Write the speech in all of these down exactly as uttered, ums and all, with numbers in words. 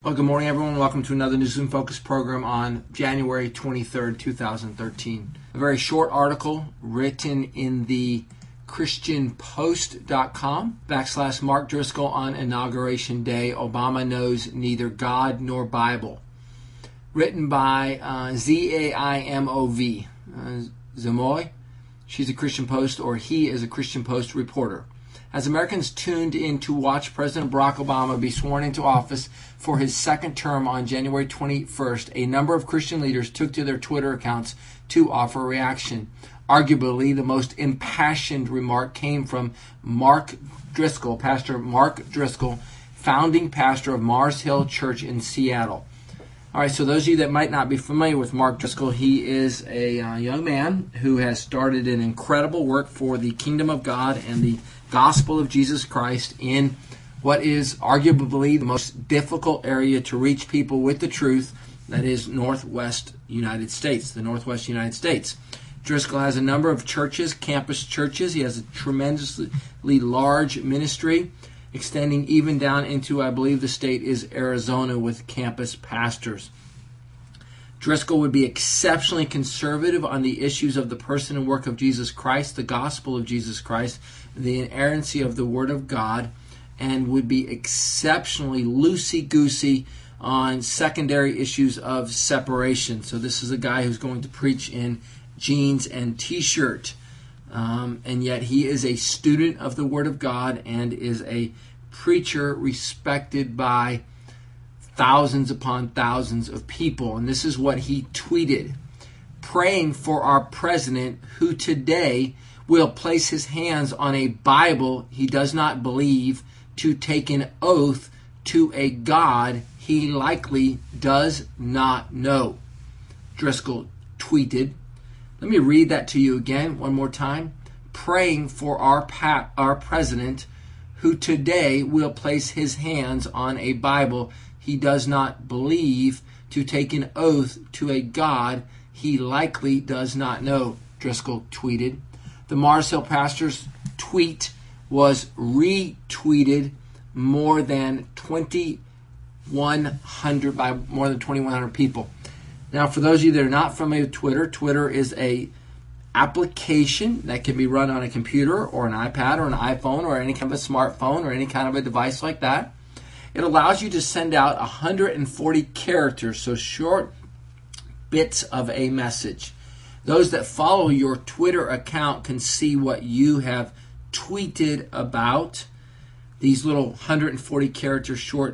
Well, good morning, everyone. Welcome to another News and Focus program on January twenty-third, two thousand thirteen. A very short article written in the Christian Post dot com backslash Mark Driscoll on Inauguration Day. Obama knows neither God nor Bible. Written by uh, Z A I M O V. Uh, Zamoy. She's a Christian Post, or he is a Christian Post reporter. As Americans tuned in to watch President Barack Obama be sworn into office for his second term on January twenty-first, a number of Christian leaders took to their Twitter accounts to offer a reaction. Arguably, the most impassioned remark came from Mark Driscoll, Pastor Mark Driscoll, founding pastor of Mars Hill Church in Seattle. All right, so those of you that might not be familiar with Mark Driscoll, he is a uh, young man who has started an incredible work for the kingdom of God and the gospel of Jesus Christ in what is arguably the most difficult area to reach people with the truth, that is Northwest United States, the Northwest United States. Driscoll has a number of churches, campus churches. He has a tremendously large ministry, extending even down into, I believe the state is Arizona, with campus pastors. Driscoll would be exceptionally conservative on the issues of the person and work of Jesus Christ, the gospel of Jesus Christ, the inerrancy of the Word of God, and would be exceptionally loosey-goosey on secondary issues of separation. So this is a guy who's going to preach in jeans and t-shirt. Um, and yet he is a student of the Word of God and is a preacher respected by thousands upon thousands of people. And this is what he tweeted: praying for our president, who today will place his hands on a Bible he does not believe, to take an oath to a God he likely does not know. Driscoll tweeted. Let me read that to you again one more time. Praying for our pa- our president, who today will place his hands on a Bible he does not believe, to take an oath to a God he likely does not know, Driscoll tweeted. The Mars Hill pastor's tweet was retweeted more than twenty-one hundred by more than twenty-one hundred people. Now, for those of you that are not familiar with Twitter, Twitter is a application that can be run on a computer or an iPad or an iPhone or any kind of a smartphone or any kind of a device like that. It allows you to send out one hundred forty characters, so short bits of a message. Those that follow your Twitter account can see what you have tweeted about. These little one hundred forty character short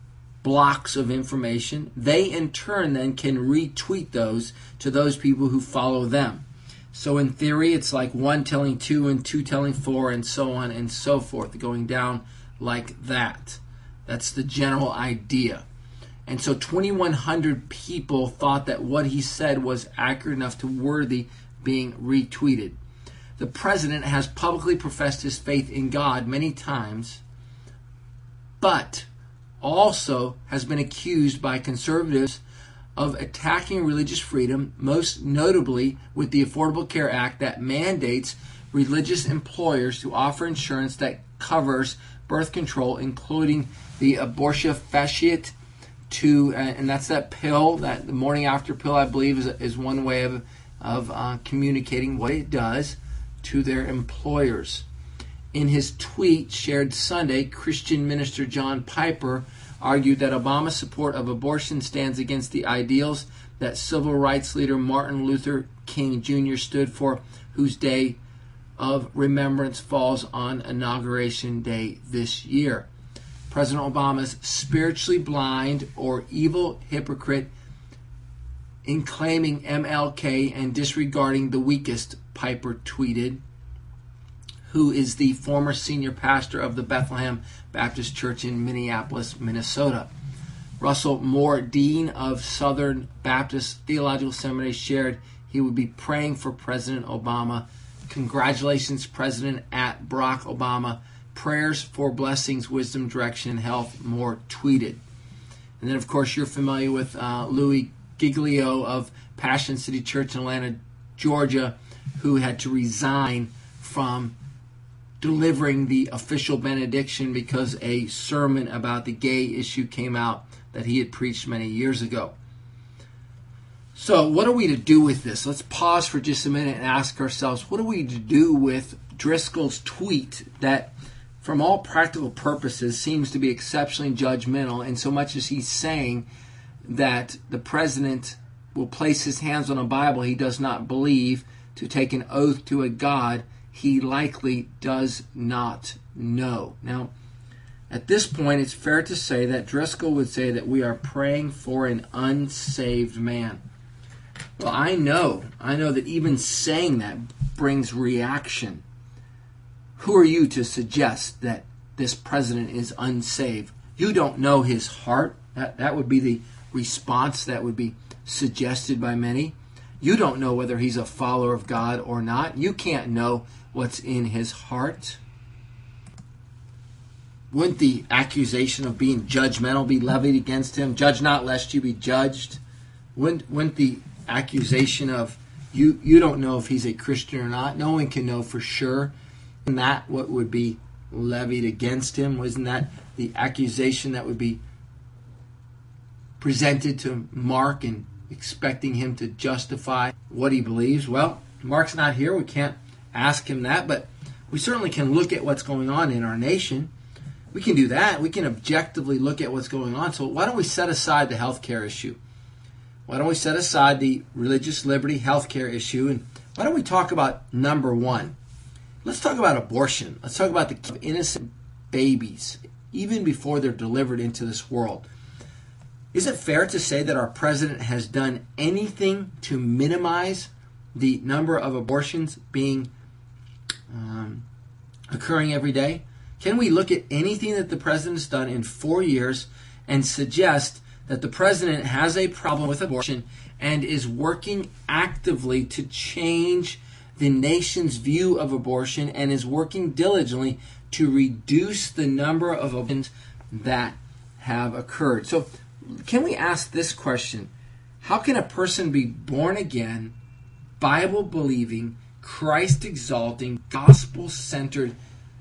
blocks of information. They in turn then can retweet those to those people who follow them. So in theory, it's like one telling two and two telling four and so on and so forth, going down like that. That's the general idea. And so twenty-one hundred people thought that what he said was accurate enough to worthy being retweeted. The president has publicly professed his faith in God many times, but also has been accused by conservatives of attacking religious freedom, most notably with the Affordable Care Act that mandates religious employers to offer insurance that covers birth control, including the abortia fasciate, to, uh, and that's that pill, that the morning after pill, I believe, is, is one way of, of uh, communicating what it does to their employers. In his tweet shared Sunday, Christian minister John Piper argued that Obama's support of abortion stands against the ideals that civil rights leader Martin Luther King Junior stood for, whose day of remembrance falls on Inauguration Day this year. President Obama's spiritually blind or evil hypocrite in claiming M L K and disregarding the weakest, Piper tweeted, who is the former senior pastor of the Bethlehem Baptist Church in Minneapolis, Minnesota. Russell Moore, dean of Southern Baptist Theological Seminary, shared he would be praying for President Obama. Congratulations, President at Barack Obama. Prayers for blessings, wisdom, direction, and health, Moore tweeted. And then, of course, you're familiar with uh, Louis Giglio of Passion City Church in Atlanta, Georgia, who had to resign from delivering the official benediction because a sermon about the gay issue came out that he had preached many years ago. So what are we to do with this? Let's pause for just a minute and ask ourselves, what are we to do with Driscoll's tweet that, from all practical purposes, seems to be exceptionally judgmental, in so much as he's saying that the president will place his hands on a Bible he does not believe to take an oath to a God he likely does not know. Now, at this point, it's fair to say that Driscoll would say that we are praying for an unsaved man. Well, I know, I know that even saying that brings reaction. Who are you to suggest that this president is unsaved? You don't know his heart. That, that would be the response that would be suggested by many. You don't know whether he's a follower of God or not. You can't know what's in his heart. Wouldn't the accusation of being judgmental be levied against him? Judge not, lest you be judged. Wouldn't, wouldn't the accusation of you you don't know if he's a Christian or not, no one can know for sure, and that what would be levied against him? Wasn't that the accusation that would be presented to Mark and expecting him to justify what he believes? Well, Mark's not here. We can't ask him that, but we certainly can look at what's going on in our nation. We can do that. We can objectively look at what's going on. So why don't we set aside the healthcare issue? Why don't we set aside the religious liberty healthcare issue, and why don't we talk about number one? Let's talk about abortion. Let's talk about the innocent babies, even before they're delivered into this world. Is it fair to say that our president has done anything to minimize the number of abortions being um, occurring every day? Can we look at anything that the president's done in four years and suggest that the president has a problem with abortion and is working actively to change the nation's view of abortion and is working diligently to reduce the number of abortions that have occurred? So can we ask this question? How can a person be born again, Bible-believing, Christ-exalting, gospel-centered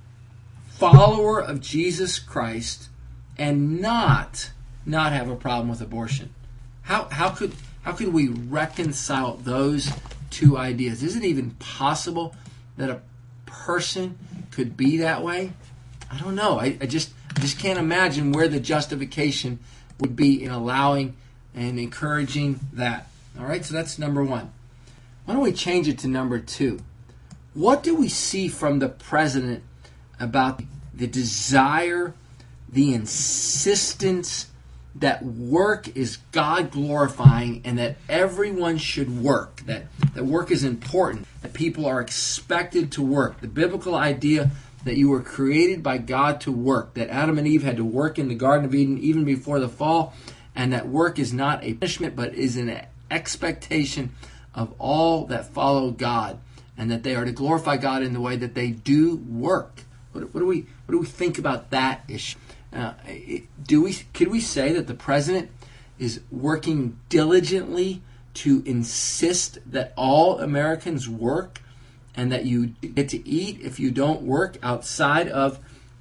follower of Jesus Christ and not not have a problem with abortion? How how could how could we reconcile those two ideas? Is it even possible that a person could be that way? I don't know. I, I just I just can't imagine where the justification would be in allowing and encouraging that. All right, so that's number one. Why don't we change it to number two? What do we see from the president about the desire, the insistence that work is God glorifying and that everyone should work, that, that work is important, that people are expected to work? The biblical idea that you were created by God to work, that Adam and Eve had to work in the Garden of Eden even before the fall, and that work is not a punishment but is an expectation of all that follow God, and that they are to glorify God in the way that they do work. What, what do we what do we think about that issue? Uh, do we could we say that the president is working diligently to insist that all Americans work, and that you get to eat if you don't work, outside of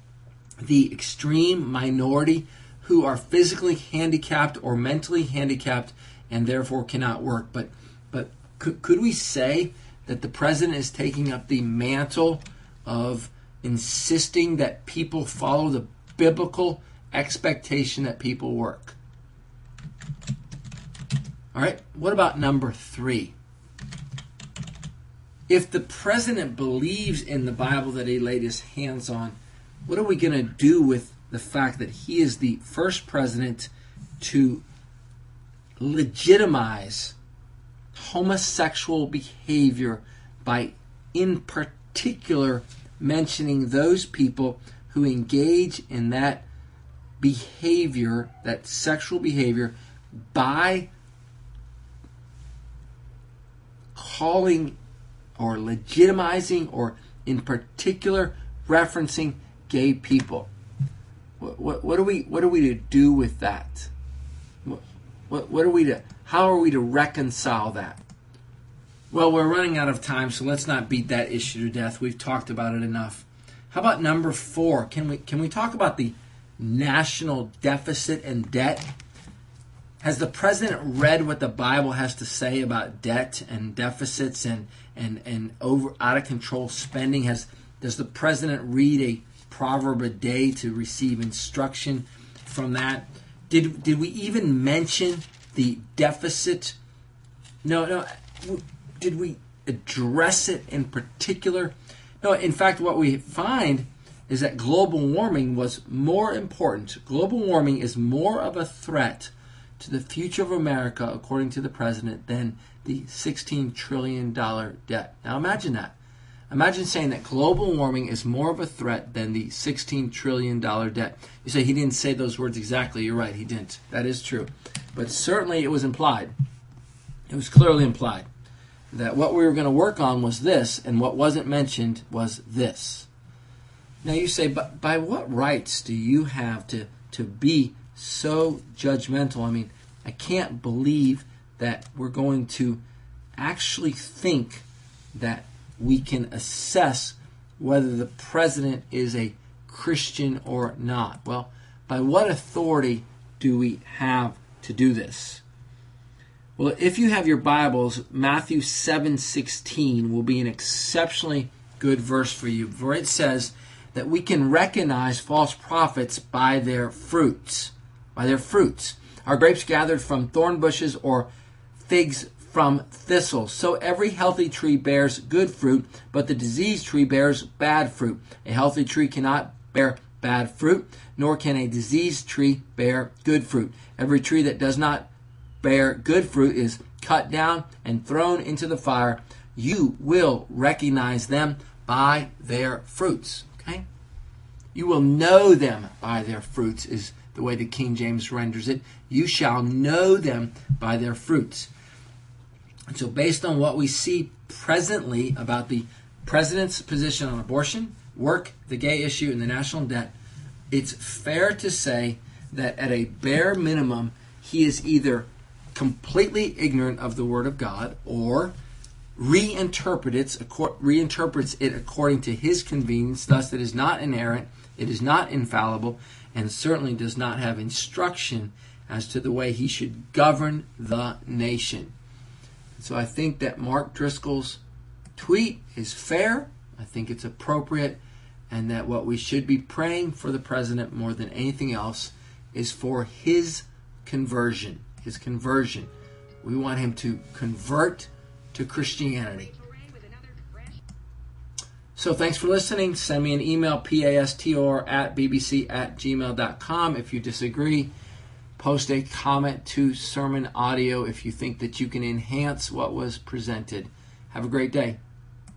the extreme minority who are physically handicapped or mentally handicapped and therefore cannot work? But but could, could we say that the president is taking up the mantle of insisting that people follow the biblical expectation that people work? All right, what about number three? If the president believes in the Bible that he laid his hands on, what are we going to do with the fact that he is the first president to legitimize homosexual behavior by, in particular, mentioning those people who engage in that behavior, that sexual behavior, by calling or legitimizing or in particular referencing gay people? What, what, what are we what are we to do with that? What, what, what are we to how are we to reconcile that? Well, we're running out of time, so let's not beat that issue to death. We've talked about it enough. How about number four? Can we can we talk about the national deficit and debt? Has the president read what the Bible has to say about debt and deficits and and, and over out of control spending? Has does the president read a proverb a day to receive instruction from that? Did did we even mention the deficit? No, no. Did we address it in particular? No, in fact, what we find is that global warming was more important. Global warming is more of a threat to the future of America, according to the president, than the sixteen trillion dollars debt. Now imagine that. Imagine saying that global warming is more of a threat than the sixteen trillion dollars debt. You say he didn't say those words exactly. You're right, he didn't. That is true. But certainly it was implied. It was clearly implied that what we were going to work on was this, and what wasn't mentioned was this. Now you say, but by what rights do you have to, to be so judgmental? I mean, I can't believe that we're going to actually think that we can assess whether the president is a Christian or not. Well, by what authority do we have to do this? Well, if you have your Bibles, Matthew seven sixteen will be an exceptionally good verse for you, for it says that we can recognize false prophets by their fruits. By their fruits. Are grapes gathered from thorn bushes or figs from thistles? So every healthy tree bears good fruit, but the diseased tree bears bad fruit. A healthy tree cannot bear bad fruit, nor can a diseased tree bear good fruit. Every tree that does not bear good fruit is cut down and thrown into the fire. You will recognize them by their fruits. Okay? You will know them by their fruits is the way the King James renders it. You shall know them by their fruits. And so based on what we see presently about the president's position on abortion, work, the gay issue, and the national debt, it's fair to say that at a bare minimum, he is either completely ignorant of the Word of God or reinterprets, reinterprets it according to his convenience. Thus, it is not inerrant, it is not infallible, and certainly does not have instruction as to the way he should govern the nation. So I think that Mark Driscoll's tweet is fair. I think it's appropriate, and that what we should be praying for the president more than anything else is for his conversion. His conversion. We want him to convert to Christianity. So thanks for listening. Send me an email, pastor at bbc at gmail dot com if you disagree. Post a comment to sermon audio if you think that you can enhance what was presented. Have a great day.